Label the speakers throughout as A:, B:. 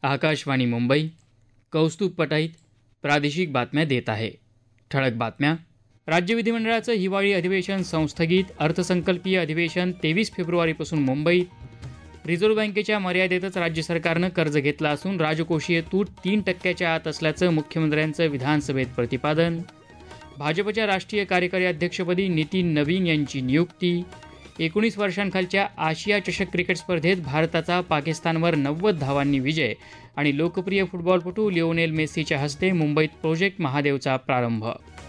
A: आकाशवाणी मुंबई. कौस्तुभ पटाईत प्रादेशिक बातम्या देत आहे. ठळक बातम्या. राज्य विधिमंडळाचं हिवाळी अधिवेशन संस्थगित. अर्थसंकल्पीय अधिवेशन 23 फेब्रुवारीपासून मुंबईत. रिझर्व्ह बँकेच्या मर्यादेतच राज्य सरकारनं कर्ज घेतलं असून राजकोषीय तूट 3% आत असल्याचं मुख्यमंत्र्यांचं विधानसभेत प्रतिपादन. भाजपच्या राष्ट्रीय कार्यकारी अध्यक्षपदी नितीन नवीन यांची नियुक्ती. 19 वर्षांखालच्या आशिया चषक क्रिकेट स्पर्धेत भारताचा पाकिस्तानवर 90 धावांनी विजय आणि लोकप्रिय फुटबॉलपटू लिओनेल मेस्सीच्या हस्ते मुंबईत प्रोजेक्ट महादेवचा प्रारंभ.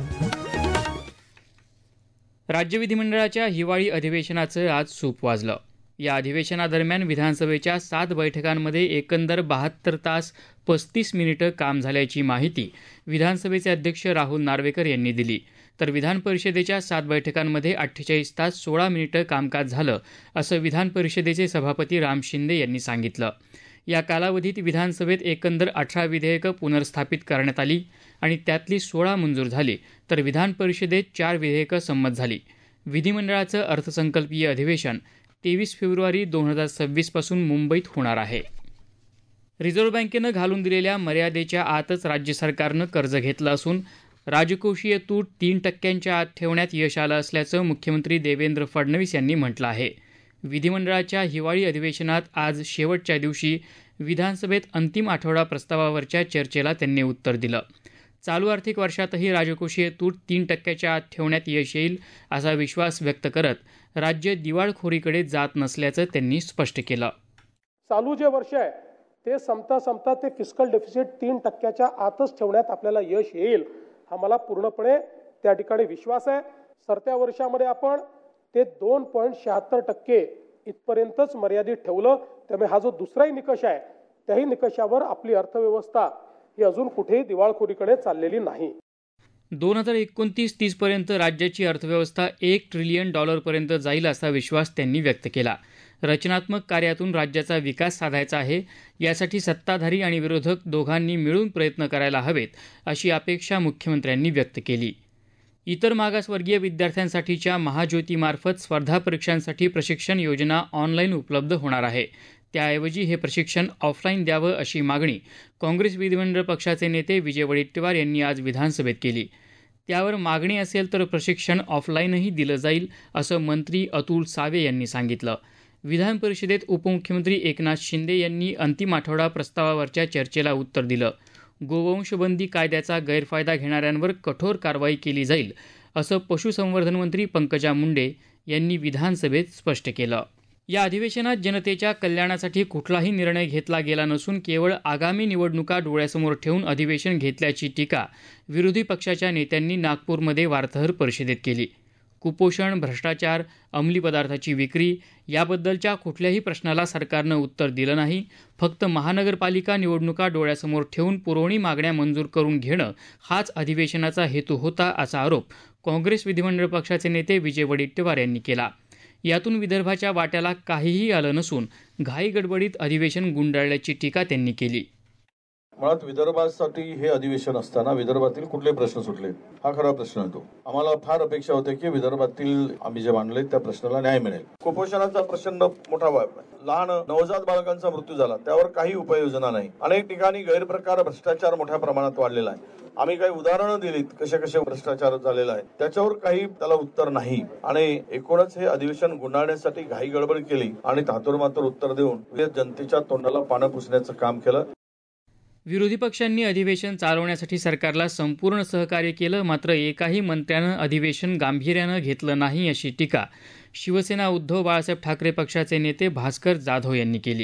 A: राज्य विधिमंडळाच्या हिवाळी अधिवेशनाचं आज सूप वाजलं. या अधिवेशनादरम्यान विधानसभेच्या 7 बैठकांमध्ये एकंदर 72 तास 35 मिनिटं काम झाल्याची माहिती विधानसभेचे अध्यक्ष राहुल नार्वेकर यांनी दिली. तर विधान परिषदेच्या 7 बैठकांमध्ये 48 तास 16 मिनिटं कामकाज झालं, असं विधान परिषदेचे सभापती राम शिंदे यांनी सांगितलं. या कालावधीत विधानसभेत एकंदर 18 विधेयकं पुनर्स्थापित करण्यात आली आणि त्यातली 16 मंजूर झाली, तर विधान परिषदेत 4 विधेयकं संमत झाली. विधिमंडळाचं अर्थसंकल्पीय अधिवेशन 23 फेब्रुवारी 2026 पासून मुंबईत होणार आहे. रिझर्व्ह बँकेनं घालून दिलेल्या मर्यादेच्या आतच राज्य सरकारनं कर्ज घेतलं असून राजकोषीय तूट 3% आत ठेवण्यात यश आलं असल्याचं मुख्यमंत्री देवेंद्र फडणवीस यांनी म्हटलं आहे. विधिमंडळाच्या हिवाळी अधिवेशनात आज शेवटच्या दिवशी विधानसभेत अंतिम आठवडा प्रस्तावावरच्या चर्चेला त्यांनी उत्तर दिलं. चालू आर्थिक वर्षातही राजकोषीय तूट 3% आत ठेवण्यात यश येईल असा विश्वास व्यक्त करत राज्य दिवाळखोरीकडे जात नसल्याचं त्यांनी स्पष्ट केलं.
B: चालू जे वर्ष आहे ते संपता ते फिस्कल डेफिसिट 3% आतच ठेवण्यात आपल्याला यश येईल हा मला पूर्णपणे त्या ठिकाणी विश्वास आहे. सरत्या वर्षामध्ये आपण ते 2.76% इथपर्यंतच मर्यादित ठेवलं. त्यामुळे हा जो दुसराही निकष आहे त्याही निकषावर आपली अर्थव्यवस्था ही अजून कुठेही दिवाळखोरीकडे चाललेली नाही.
A: 2029-30 पर्यंत राज्याची अर्थव्यवस्था $1 ट्रिलियन पर्यंत जाईल असा विश्वास त्यांनी व्यक्त केला. रचनात्मक कार्यातून राज्याचा विकास साधायचा आहे. यासाठी सत्ताधारी आणि विरोधक दोघांनी मिळून प्रयत्न करायला हवेत अशी अपेक्षा मुख्यमंत्र्यांनी व्यक्त केली. इतर मागासवर्गीय विद्यार्थ्यांसाठीच्या महाज्योतीमार्फत स्पर्धा परीक्षांसाठी प्रशिक्षण योजना ऑनलाईन उपलब्ध होणार आहे. त्याऐवजी हे प्रशिक्षण ऑफलाईन द्यावं अशी मागणी काँग्रेस विधिमंडळ पक्षाचे नेते विजय वडेट्टीवार यांनी आज विधानसभेत केली. त्यावर मागणी असेल तर प्रशिक्षण ऑफलाईनही दिलं जाईल असं मंत्री अतुल सावे यांनी सांगितलं. विधान परिषदेत उपमुख्यमंत्री एकनाथ शिंदे यांनी अंतिम आठवडा प्रस्तावावरच्या चर्चेला उत्तर दिलं. गोवंशबंदी कायद्याचा गैरफायदा घेणाऱ्यांवर कठोर कारवाई केली जाईल असं पशुसंवर्धन मंत्री पंकजा मुंडे यांनी विधानसभेत स्पष्ट केलं. या अधिवेशनात जनतेच्या कल्याणासाठी कुठलाही निर्णय घेतला गेला नसून केवळ आगामी निवडणुका डोळ्यासमोर ठेवून अधिवेशन घेतल्याची टीका विरोधी पक्षाच्या नेत्यांनी नागपूरमध्ये वार्ताहर परिषदेत केली. कुपोषण, भ्रष्टाचार, अंमली पदार्थाची विक्री याबद्दलच्या कुठल्याही प्रश्नाला सरकारनं उत्तर दिलं नाही. फक्त महानगरपालिका निवडणुका डोळ्यासमोर ठेवून पुरवणी मागण्या मंजूर करून घेणं हाच अधिवेशनाचा हेतू होता असा आरोप काँग्रेस विधिमंडळ पक्षाचे नेते विजय वडेट्टीवार यांनी केला. यातून विदर्भाच्या वाट्याला काहीही आलं नसून घाईगडबडीत अधिवेशन गुंडाळल्याची टीका त्यांनी केली.
C: मुळात विदर्भासाठी हे अधिवेशन असताना विदर्भातील कुठले प्रश्न सुटले हा खरा प्रश्न येतो. आम्हाला फार अपेक्षा होते की विदर्भातील आम्ही जे मांडले त्या प्रश्नाला न्याय मिळेल. कुपोषणाचा प्रचंड मोठा लहान नवजात बालकांचा मृत्यू झाला त्यावर काही उपाययोजना नाही. अनेक ठिकाणी गैरप्रकार, भ्रष्टाचार मोठ्या प्रमाणात वाढलेला आहे. आम्ही काही उदाहरणं दिलीत कसे भ्रष्टाचार झालेला आहे, त्याच्यावर काही त्याला उत्तर नाही आणि एकूणच हे अधिवेशन गुंडाळण्यासाठी घाई गडबड केली आणि तातोरमातोर उत्तर देऊन जनतेच्या तोंडाला पानं पुसण्याचं काम केलं.
A: विरोधी पक्षांनी अधिवेशन चालवण्यासाठी सरकारला संपूर्ण सहकार्य केलं, मात्र एकाही मंत्र्यानं अधिवेशन गांभीर्यानं घेतलं नाही अशी टीका शिवसेना उद्धव बाळासाहेब ठाकरे पक्षाचे नेते भास्कर जाधव यांनी केली.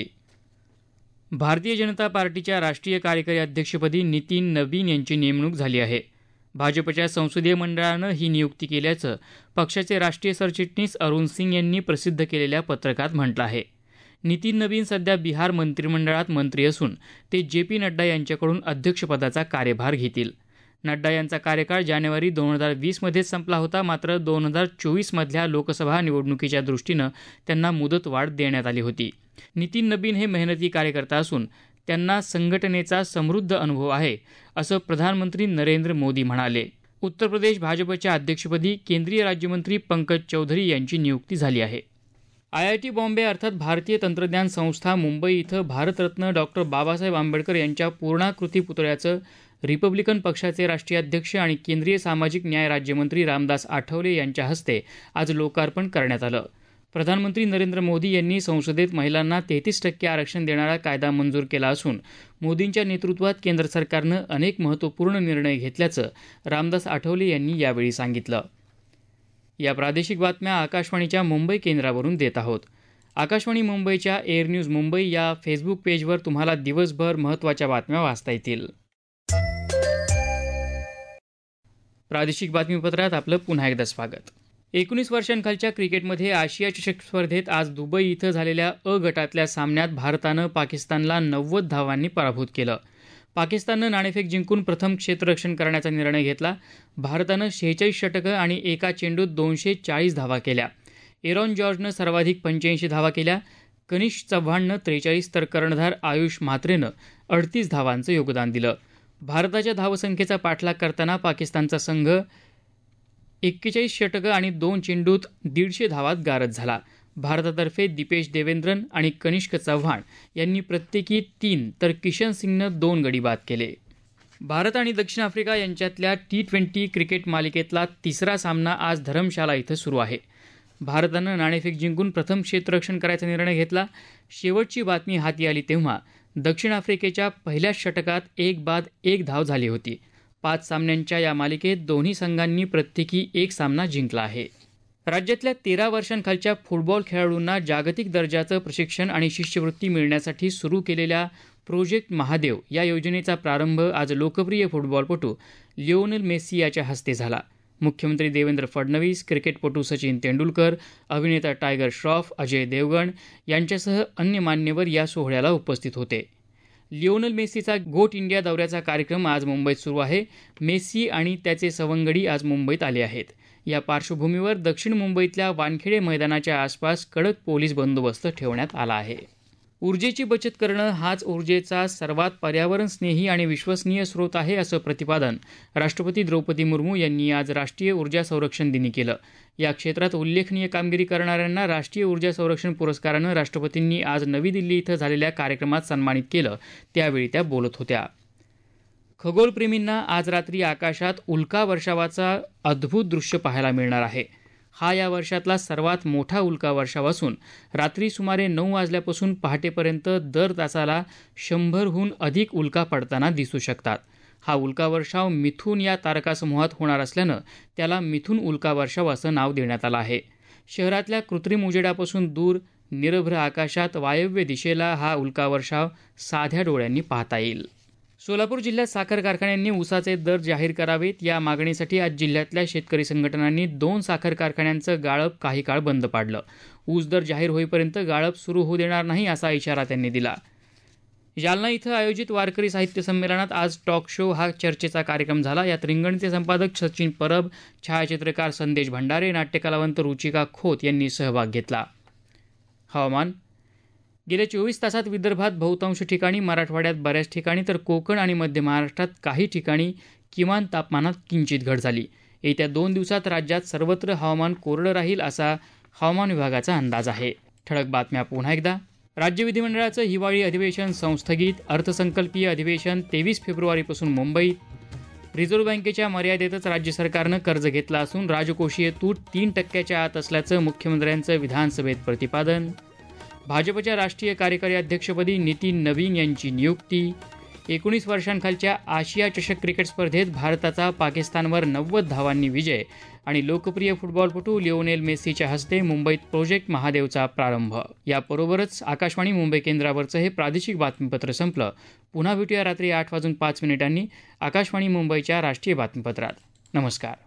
A: भारतीय जनता पार्टीच्या राष्ट्रीय कार्यकारी अध्यक्षपदी नितीन नवीन यांची नेमणूक झाली आहे. भाजपच्या संसदीय मंडळानं ही नियुक्ती केल्याचं पक्षाचे राष्ट्रीय सरचिटणीस अरुण सिंग यांनी प्रसिद्ध केलेल्या पत्रकात म्हटलं आहे. नितीन नवीन सध्या बिहार मंत्रिमंडळात मंत्री असून ते JP नड्डा यांच्याकडून अध्यक्षपदाचा कार्यभार घेतील. नड्डा यांचा कार्यकाळ जानेवारी 2020 मध्येच संपला होता. मात्र 2024 मधल्या लोकसभा निवडणुकीच्या दृष्टीनं त्यांना मुदतवाढ देण्यात आली होती. नितीन नवीन हे मेहनती कार्यकर्ता असून त्यांना संघटनेचा समृद्ध अनुभव आहे असं प्रधानमंत्री नरेंद्र मोदी म्हणाले. उत्तर प्रदेश भाजपच्या अध्यक्षपदी केंद्रीय राज्यमंत्री पंकज चौधरी यांची नियुक्ती झाली आहे. IIT बॉम्बे अर्थात भारतीय तंत्रज्ञान संस्था मुंबई इथं भारतरत्न डॉक्टर बाबासाहेब आंबेडकर यांच्या पूर्णाकृती पुतळ्याचं रिपब्लिकन पक्षाचे राष्ट्रीय अध्यक्ष आणि केंद्रीय सामाजिक न्याय राज्यमंत्री रामदास आठवले यांच्या हस्ते आज लोकार्पण करण्यात आलं. प्रधानमंत्री नरेंद्र मोदी यांनी संसदेत महिलांना 33% आरक्षण देणारा कायदा मंजूर केला असून मोदींच्या नेतृत्वात केंद्र सरकारनं अनेक महत्त्वपूर्ण निर्णय घेतल्याचं रामदास आठवले यांनी यावेळी सांगितलं. या प्रादेशिक बातम्या आकाशवाणीच्या मुंबई केंद्रावरून देत आहोत. आकाशवाणी मुंबईच्या एअर न्यूज मुंबई या फेसबुक पेजवर तुम्हाला दिवसभर महत्त्वाच्या बातम्या वाचता येतील. प्रादेशिक बातमीपत्रात आपलं पुन्हा एकदा स्वागत. 19 वर्षांखालच्या क्रिकेटमध्ये आशिया चषक स्पर्धेत आज दुबई इथं झालेल्या अ गटातल्या सामन्यात भारतानं पाकिस्तानला 90 धावांनी पराभूत केलं. पाकिस्ताननं नाणेफेक जिंकून प्रथम क्षेत्ररक्षण करण्याचा निर्णय घेतला. भारतानं 46 षटकं आणि एका चेंडूत 240 धावा केल्या. एरॉन जॉर्जनं सर्वाधिक 85 धावा केल्या. कनिष्क चव्हाणनं 43 तर कर्णधार आयुष म्हात्रेनं 38 धावांचं योगदान दिलं. भारताच्या धावसंख्येचा पाठलाग करताना पाकिस्तानचा संघ 41 षटकं आणि 2 चेंडूत 150 धावात गारद झाला. भारतातर्फे दीपेश देवेंद्रन आणि कनिष्क चव्हाण यांनी प्रत्येकी 3 तर किशन सिंगनं 2 गडी बाद केले. भारत आणि दक्षिण आफ्रिका यांच्यातल्या T20 क्रिकेट मालिकेतला तिसरा सामना आज धरमशाला इथं सुरू आहे. भारतानं नाणेफेक जिंकून प्रथम क्षेत्ररक्षण करायचा निर्णय घेतला. शेवटची बातमी हाती आली तेव्हा दक्षिण आफ्रिकेच्या पहिल्याच षटकात 1 बाद 1 धाव झाली होती. 5 सामन्यांच्या या मालिकेत दोन्ही संघांनी प्रत्येकी 1 सामना जिंकला आहे. राज्यातल्या 13 वर्षांखालच्या फुटबॉल खेळाडूंना जागतिक दर्जाचं प्रशिक्षण आणि शिष्यवृत्ती मिळण्यासाठी सुरू केलेल्या प्रोजेक्ट महादेव या योजनेचा प्रारंभ आज लोकप्रिय फुटबॉलपटू लिओनेल मेस्सी याच्या हस्ते झाला. मुख्यमंत्री देवेंद्र फडणवीस, क्रिकेटपटू सचिन तेंडुलकर, अभिनेता टायगर श्रॉफ, अजय देवगण यांच्यासह अन्य मान्यवर या सोहळ्याला उपस्थित होते. लिओनेल मेस्सीचा गोट इंडिया दौऱ्याचा कार्यक्रम आज मुंबईत सुरू आहे. मेस्सी आणि त्याचे सवंगडी आज मुंबईत आले आहेत. या पार्श्वभूमीवर दक्षिण मुंबईतल्या वानखेडे मैदानाच्या आसपास कडक पोलीस बंदोबस्त ठेवण्यात आला आहे. ऊर्जेची बचत करणं हाच ऊर्जेचा सर्वात पर्यावरणस्नेही आणि विश्वसनीय स्रोत आहे असं प्रतिपादन राष्ट्रपती द्रौपदी मुर्मू यांनी आज राष्ट्रीय ऊर्जा संरक्षण दिनी केलं. या क्षेत्रात उल्लेखनीय कामगिरी करणाऱ्यांना राष्ट्रीय ऊर्जा संरक्षण पुरस्कारानं राष्ट्रपतींनी आज नवी दिल्ली इथं झालेल्या कार्यक्रमात सन्मानित केलं. त्यावेळी त्या बोलत होत्या. खगोलप्रेमींना आज रात्री आकाशात उल्का वर्षावाचा अद्भुत दृश्य पाहायला मिळणार आहे. हा या वर्षातला सर्वात मोठा उल्का वर्षाव असून रात्री सुमारे 9 वाजल्यापासून पहाटेपर्यंत दर तासाला 100हून अधिक उल्का पडताना दिसू शकतात. हा उल्का वर्षाव मिथुन या तारकासमूहात होणार असल्यानं त्याला मिथुन उल्का वर्षाव असं नाव देण्यात आलं आहे. शहरातल्या कृत्रिम उजेडापासून दूर निरभ्र आकाशात वायव्य दिशेला हा उल्का वर्षाव साध्या डोळ्यांनी पाहता येईल. सोलापूर जिल्ह्यात साखर कारखान्यांनी ऊसाचे दर जाहीर करावेत या मागणीसाठी आज जिल्ह्यातल्या शेतकरी संघटनांनी 2 साखर कारखान्यांचं गाळप काही काळ बंद पाडलं. ऊस दर जाहीर होईपर्यंत गाळप सुरू होऊ देणार नाही असा इशारा त्यांनी दिला. जालना इथं आयोजित वारकरी साहित्य संमेलनात आज टॉक शो हा चर्चेचा कार्यक्रम झाला. यात रिंगणचे संपादक सचिन परब, छायाचित्रकार संदेश भंडारे, नाट्यकलावंत रुचिका खोत यांनी सहभाग घेतला. हवामान. गेल्या 24 तासात विदर्भात बहुतांश ठिकाणी, मराठवाड्यात बऱ्याच ठिकाणी तर कोकण आणि मध्य महाराष्ट्रात काही ठिकाणी किमान तापमानात किंचित घट झाली. येत्या 2 दिवसात राज्यात सर्वत्र हवामान कोरडं राहील असा हवामान विभागाचा अंदाज आहे. ठळक बातम्या पुन्हा एकदा. राज्य विधिमंडळाचं हिवाळी अधिवेशन संस्थगित. अर्थसंकल्पीय अधिवेशन 23 फेब्रुवारीपासून मुंबईत. रिझर्व्ह बँकेच्या मर्यादेतच राज्य सरकारनं कर्ज घेतलं असून राजकोषीय तूट 3% आत असल्याचं मुख्यमंत्र्यांचं विधानसभेत प्रतिपादन. भाजपच्या राष्ट्रीय कार्यकारी अध्यक्षपदी नितीन नवीन यांची नियुक्ती. 19 वर्षांखालच्या आशिया चषक क्रिकेट स्पर्धेत भारताचा पाकिस्तानवर 90 धावांनी विजय आणि लोकप्रिय फुटबॉलपटू लिओनेल मेस्सीच्या हस्ते मुंबईत प्रोजेक्ट महादेवचा प्रारंभ. याबरोबरच आकाशवाणी मुंबई केंद्रावरचं हे प्रादेशिक बातमीपत्र संपलं. पुन्हा भेटूया रात्री 8:05 आकाशवाणी मुंबईच्या राष्ट्रीय बातमीपत्रात. नमस्कार.